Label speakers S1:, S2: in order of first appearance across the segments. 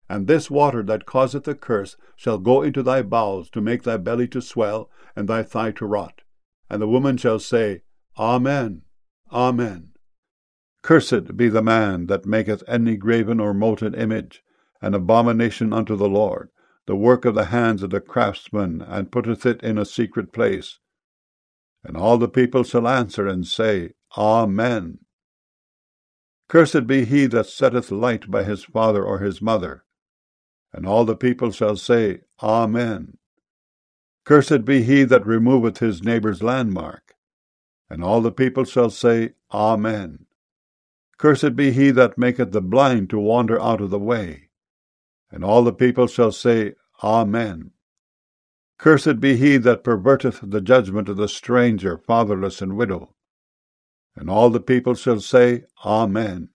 S1: And this water that causeth a curse shall go into thy bowels, to make thy belly to swell, and thy thigh to rot. And the woman shall say, Amen, Amen. Cursed be the man that maketh any graven or molten image, an abomination unto the Lord, the work of the hands of the craftsman, and putteth it in a secret place. And all the people shall answer and say, Amen. Cursed be he that setteth light by his father or his mother. And all the people shall say, Amen. Cursed be he that removeth his neighbour's landmark. And all the people shall say, Amen. Cursed be he that maketh the blind to wander out of the way. And all the people shall say, Amen. Cursed be he that perverteth the judgment of the stranger, fatherless, and widow. And all the people shall say, Amen.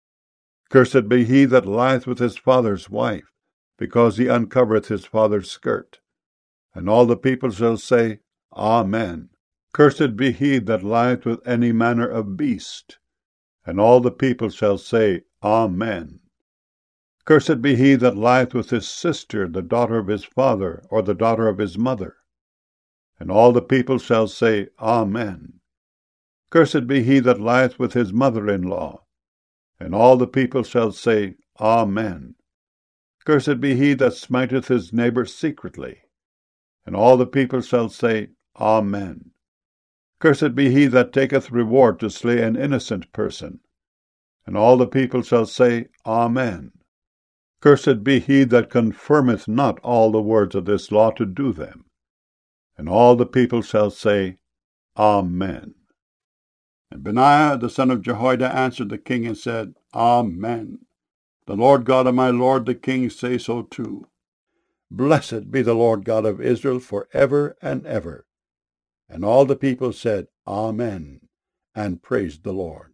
S1: Cursed be he that lieth with his father's wife, because he uncovereth his father's skirt. And all the people shall say, Amen. Cursed be he that lieth with any manner of beast. And all the people shall say, Amen. Cursed be he that lieth with his sister, the daughter of his father, or the daughter of his mother. And all the people shall say, Amen. Cursed be he that lieth with his mother-in-law. And all the people shall say, Amen. Cursed be he that smiteth his neighbour secretly. And all the people shall say, Amen. Cursed be he that taketh reward to slay an innocent person. And all the people shall say, Amen. Cursed be he that confirmeth not all the words of this law to do them. And all the people shall say, Amen. And Benaiah the son of Jehoiada answered the king and said, Amen. The Lord God of my lord the king say so too. Blessed be the Lord God of Israel for ever and ever. And all the people said, Amen, and praised the Lord.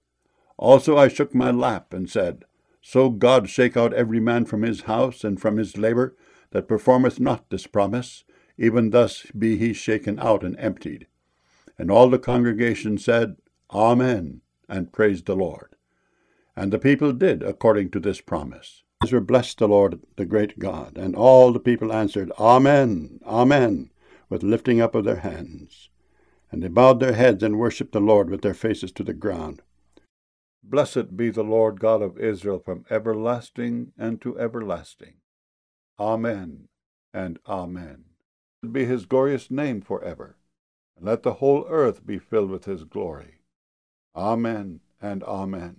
S1: Also I shook my lap and said, So God shake out every man from his house and from his labour that performeth not this promise, even thus be he shaken out and emptied. And all the congregation said, Amen, and praised the Lord. And the people did according to this promise. Israel blessed the Lord, the great God, and all the people answered, Amen, Amen, with lifting up of their hands. And they bowed their heads and worshipped the Lord with their faces to the ground. Blessed be the Lord God of Israel from everlasting and to everlasting. Amen and Amen. Blessed be his glorious name forever, and let the whole earth be filled with his glory. Amen and Amen.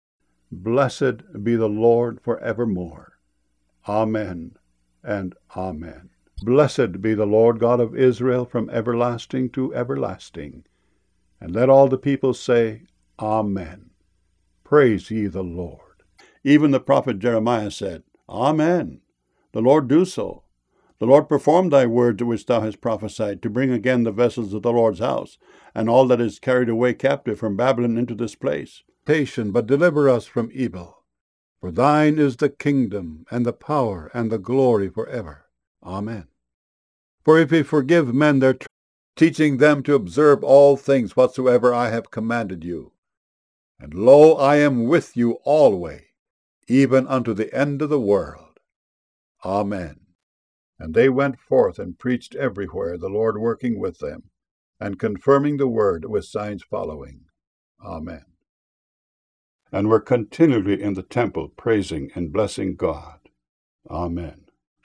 S1: Blessed be the Lord for evermore. Amen and Amen. Blessed be the Lord God of Israel from everlasting to everlasting. And let all the people say, Amen. Praise ye the Lord. Even the prophet Jeremiah said, Amen. The Lord do so. The Lord perform thy word which thou hast prophesied, to bring again the vessels of the Lord's house, and all that is carried away captive from Babylon into this place. But deliver us from evil. For thine is the kingdom, and the power, and the glory forever. Amen. For if we forgive men their teaching them to observe all things whatsoever I have commanded you, and lo, I am with you alway, even unto the end of the world. Amen. And they went forth and preached everywhere, the Lord working with them, and confirming the word with signs following. Amen. And were continually in the temple praising and blessing God. Amen.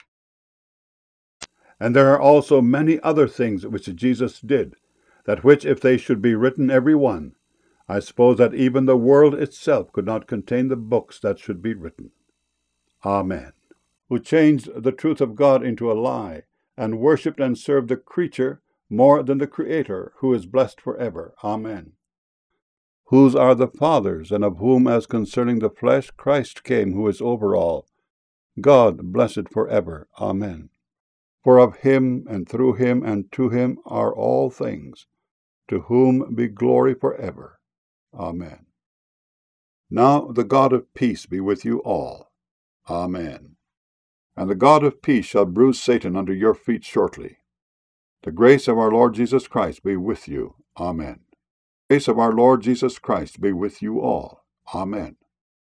S1: And there are also many other things which Jesus did, that which if they should be written every one, I suppose that even the world itself could not contain the books that should be written. Amen. Who changed the truth of God into a lie, and worshipped and served the creature more than the Creator, who is blessed forever. Amen. Whose are the fathers, and of whom, as concerning the flesh, Christ came, who is over all, God blessed forever. Amen. For of him, and through him, and to him are all things, to whom be glory forever. Amen. Now the God of peace be with you all. Amen. And the God of peace shall bruise Satan under your feet shortly. The grace of our Lord Jesus Christ be with you. Amen. The grace of our Lord Jesus Christ be with you all. Amen.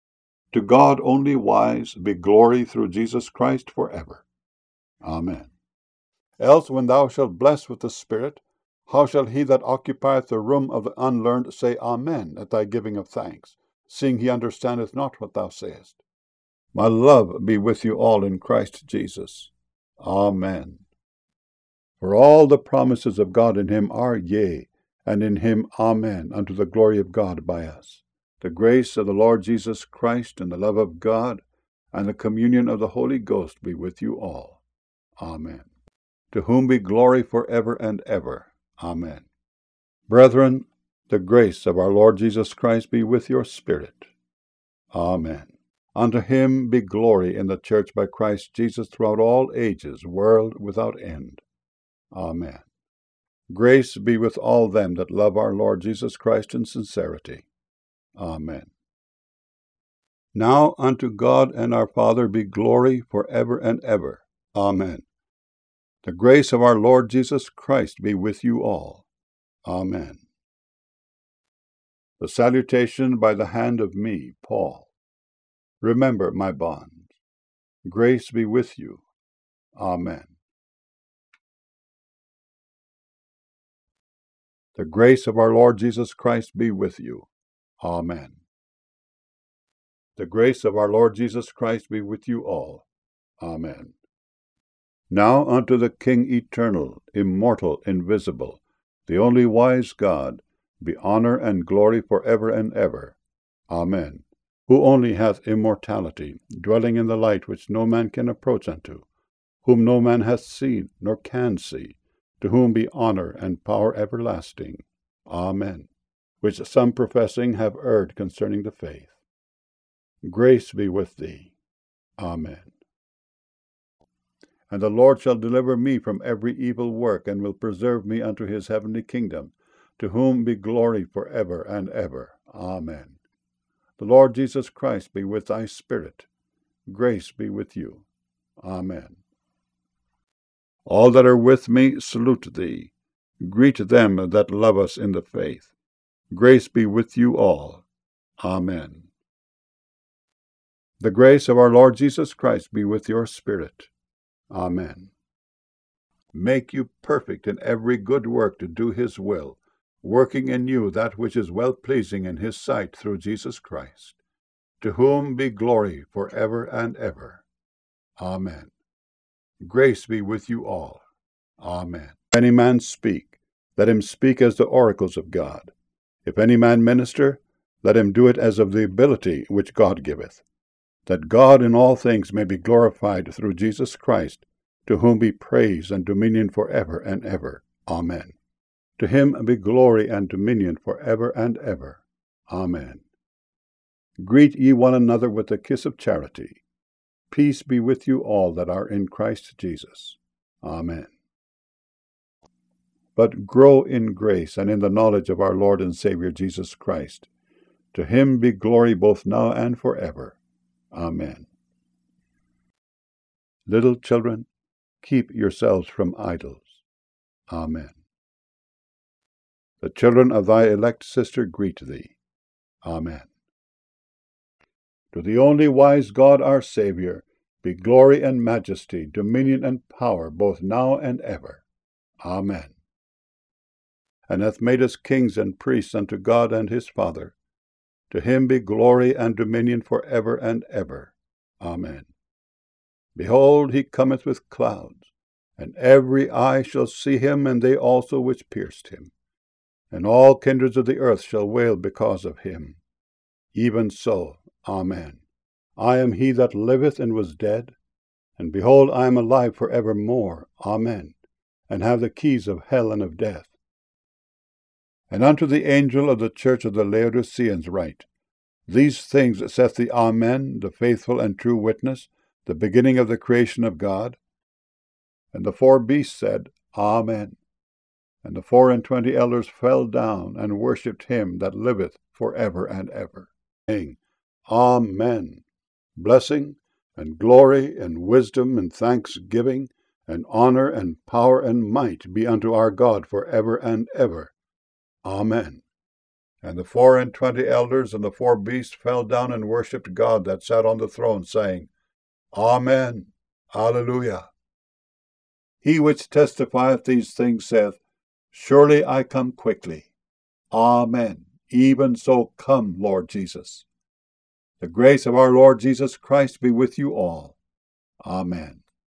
S1: To God only wise be glory through Jesus Christ forever. Amen. Else when thou shalt bless with the Spirit, how shall he that occupieth the room of the unlearned say Amen at thy giving of thanks, seeing he understandeth not what thou sayest? My love be with you all in Christ Jesus. Amen. For all the promises of God in him are yea, and in him Amen, unto the glory of God by us. The grace of the Lord Jesus Christ, and the love of God, and the communion of the Holy Ghost be with you all. Amen. To whom be glory forever and ever. Amen. Brethren, the grace of our Lord Jesus Christ be with your spirit. Amen. Unto him be glory in the church by Christ Jesus throughout all ages, world without end. Amen. Grace be with all them that love our Lord Jesus Christ in sincerity. Amen. Now unto God and our Father be glory forever and ever. Amen. The grace of our Lord Jesus Christ be with you all. Amen. The salutation by the hand of me, Paul. Remember my bonds. Grace be with you. Amen. The grace of our Lord Jesus Christ be with you. Amen. The grace of our Lord Jesus Christ be with you all. Amen. Now unto the King eternal, immortal, invisible, the only wise God, be honor and glory for ever and ever. Amen. Who only hath immortality, dwelling in the light which no man can approach unto, whom no man hath seen nor can see, to whom be honor and power everlasting. Amen. Which some professing have erred concerning the faith. Grace be with thee. Amen. And the Lord shall deliver me from every evil work, and will preserve me unto his heavenly kingdom, to whom be glory for ever and ever. Amen. The Lord Jesus Christ be with thy spirit. Grace be with you. Amen. All that are with me salute thee. Greet them that love us in the faith. Grace be with you all. Amen. The grace of our Lord Jesus Christ be with your spirit. Amen. Make you perfect in every good work to do his will, working in you that which is well-pleasing in his sight through Jesus Christ, to whom be glory for ever and ever. Amen. Grace be with you all. Amen. If any man speak, let him speak as the oracles of God. If any man minister, let him do it as of the ability which God giveth, that God in all things may be glorified through Jesus Christ, to whom be praise and dominion for ever and ever. Amen. To him be glory and dominion for ever and ever. Amen. Greet ye one another with the kiss of charity. Peace be with you all that are in Christ Jesus. Amen. But grow in grace and in the knowledge of our Lord and Savior Jesus Christ. To him be glory both now and forever. Amen. Little children, keep yourselves from idols. Amen. The children of thy elect sister greet thee. Amen. To the only wise God our Saviour be glory and majesty, dominion and power, both now and ever. Amen. And hath made us kings and priests unto God and his Father. To him be glory and dominion for ever and ever. Amen. Behold, he cometh with clouds, and every eye shall see him, and they also which pierced him. And all kindreds of the earth shall wail because of him. Even so, Amen. I am he that liveth and was dead, and behold, I am alive for evermore. Amen. And have the keys of hell and of death. And unto the angel of the church of the Laodiceans write, These things saith the Amen, the faithful and true witness, the beginning of the creation of God. And the 4 beasts said, Amen. And the 24 elders fell down and worshipped him that liveth for ever and ever, saying, Amen. Blessing and glory and wisdom and thanksgiving and honor and power and might be unto our God for ever and ever. Amen. And the 24 elders and the 4 beasts fell down and worshipped God that sat on the throne, saying, Amen, Alleluia. He which testifieth these things saith, Surely I come quickly. Amen. Even so come, Lord Jesus. The grace of our Lord Jesus Christ be with you all. Amen.